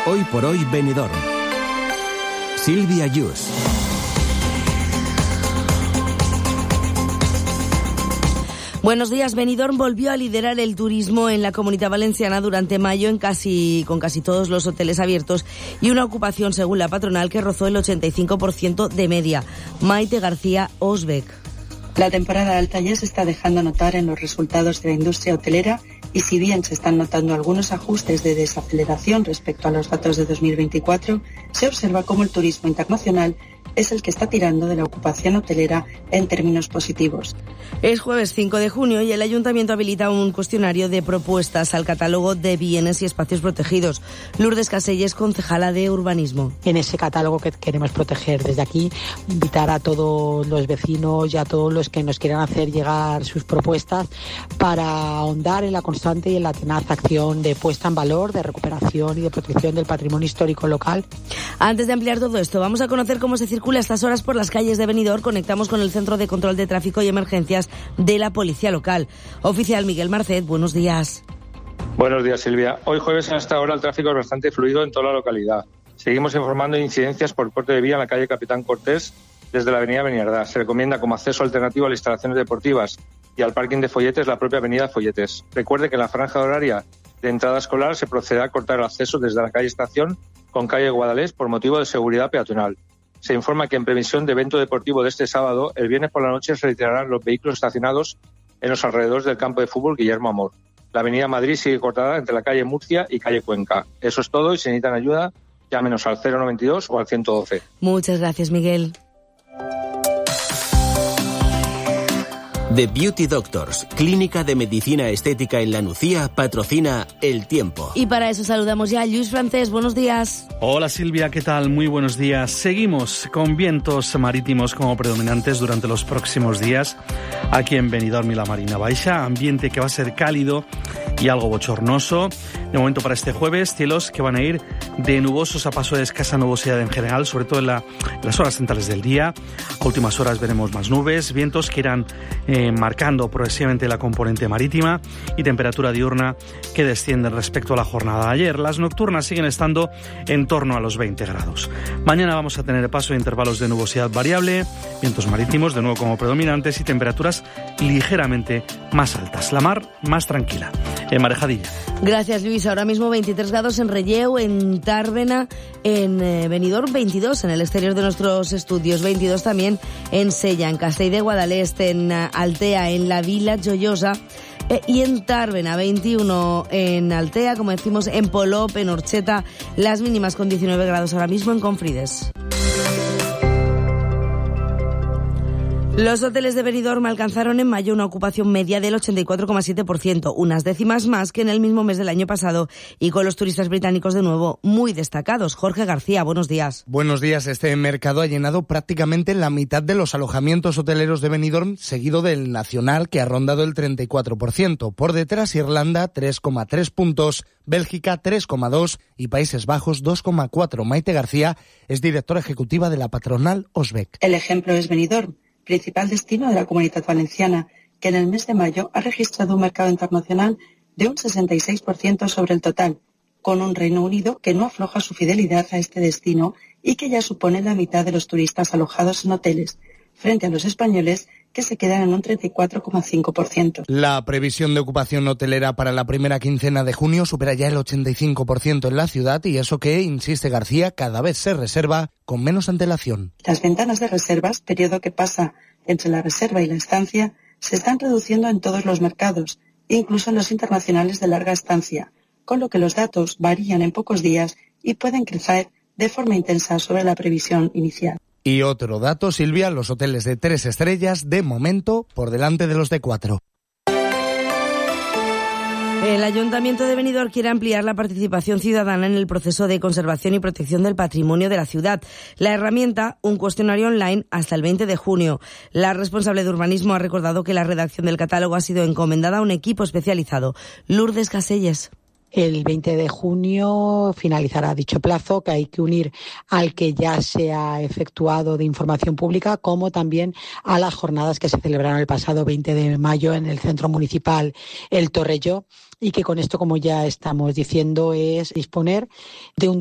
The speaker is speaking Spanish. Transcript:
Hoy por hoy Benidorm. Silvia Yus. Buenos días. Benidorm volvió a liderar el turismo en la Comunidad Valenciana durante mayo con casi todos los hoteles abiertos y una ocupación, según la patronal, que rozó el 85% de media. Maite García Osbeck. La temporada alta ya se está dejando notar en los resultados de la industria hotelera y si bien se están notando algunos ajustes de desaceleración respecto a los datos de 2024, se observa cómo el turismo internacional es el que está tirando de la ocupación hotelera en términos positivos. Es jueves 5 de junio y el Ayuntamiento habilita un cuestionario de propuestas al catálogo de bienes y espacios protegidos. Lourdes Caselles, concejala de Urbanismo. En ese catálogo que queremos proteger desde aquí, invitar a todos los vecinos y a todos los que nos quieran hacer llegar sus propuestas para ahondar en la constante y en la tenaz acción de puesta en valor, de recuperación y de protección del patrimonio histórico local. Antes de ampliar todo esto, vamos a conocer cómo se circula a estas horas por las calles de Benidorm. Conectamos con el Centro de Control de Tráfico y Emergencias de la Policía Local. Oficial Miguel Marcet, buenos días. Buenos días, Silvia. Hoy jueves a esta hora el tráfico es bastante fluido en toda la localidad. Seguimos informando de incidencias por corte de vía en la calle Capitán Cortés desde la avenida Beniardá. Se recomienda como acceso alternativo a las instalaciones deportivas y al parking de Folletes la propia avenida Folletes. Recuerde que en la franja horaria de entrada escolar se procederá a cortar el acceso desde la calle Estación con calle Guadalés por motivo de seguridad peatonal. Se informa que en previsión de evento deportivo de este sábado, el viernes por la noche se retirarán los vehículos estacionados en los alrededores del campo de fútbol Guillermo Amor. La avenida Madrid sigue cortada entre la calle Murcia y calle Cuenca. Eso es todo y si necesitan ayuda, llámenos al 092 o al 112. Muchas gracias, Miguel. The Beauty Doctors, clínica de medicina estética en La Nucía, patrocina El Tiempo. Y para eso saludamos ya a Lluís Francés. Buenos días. Hola Silvia, ¿qué tal? Muy buenos días. Seguimos con vientos marítimos como predominantes durante los próximos días aquí en Benidorm y la Marina Baixa. Ambiente que va a ser cálido y algo bochornoso. De momento para este jueves, cielos que van a ir de nubosos a paso de escasa nubosidad en general, sobre todo en las horas centrales del día. A últimas horas veremos más nubes, vientos que irán marcando progresivamente la componente marítima y temperatura diurna que desciende respecto a la jornada de ayer. Las nocturnas siguen estando en torno a los 20 grados. Mañana vamos a tener paso de intervalos de nubosidad variable, vientos marítimos de nuevo como predominantes y temperaturas ligeramente más altas. La mar más tranquila, en Marejadilla. Gracias, Luis. Ahora mismo 23 grados en Relleu, en Tàrbena, en Benidorm, 22 en el exterior de nuestros estudios, 22 también en Sella, en Castell de Guadalest, en Altea, en la Vila Joiosa y en Tàrbena, 21 en Altea, como decimos, en Polop, en Orxeta, las mínimas con 19 grados ahora mismo en Confrides. Los hoteles de Benidorm alcanzaron en mayo una ocupación media del 84,7%, unas décimas más que en el mismo mes del año pasado y con los turistas británicos de nuevo muy destacados. Jorge García, buenos días. Buenos días. Este mercado ha llenado prácticamente la mitad de los alojamientos hoteleros de Benidorm, seguido del nacional que ha rondado el 34%. Por detrás Irlanda, 3,3 puntos, Bélgica 3,2 y Países Bajos 2,4. Maite García es directora ejecutiva de la patronal Osbeck. El ejemplo es Benidorm, principal destino de la Comunidad Valenciana, que en el mes de mayo ha registrado un mercado internacional de un 66% sobre el total, con un Reino Unido que no afloja su fidelidad a este destino y que ya supone la mitad de los turistas alojados en hoteles, frente a los españoles que se quedan en un 34,5%. La previsión de ocupación hotelera para la primera quincena de junio supera ya el 85% en la ciudad y eso que, insiste García, cada vez se reserva con menos antelación. Las ventanas de reservas, periodo que pasa entre la reserva y la estancia, se están reduciendo en todos los mercados, incluso en los internacionales de larga estancia, con lo que los datos varían en pocos días y pueden crecer de forma intensa sobre la previsión inicial. Y otro dato, Silvia, los hoteles de 3 estrellas, de momento, por delante de los de 4. El Ayuntamiento de Benidorm quiere ampliar la participación ciudadana en el proceso de conservación y protección del patrimonio de la ciudad. La herramienta, un cuestionario online hasta el 20 de junio. La responsable de urbanismo ha recordado que la redacción del catálogo ha sido encomendada a un equipo especializado. Lourdes Caselles. El 20 de junio finalizará dicho plazo, que hay que unir al que ya se ha efectuado de información pública, como también a las jornadas que se celebraron el pasado 20 de mayo en el Centro Municipal El Torrelló, y que con esto, como ya estamos diciendo, es disponer de un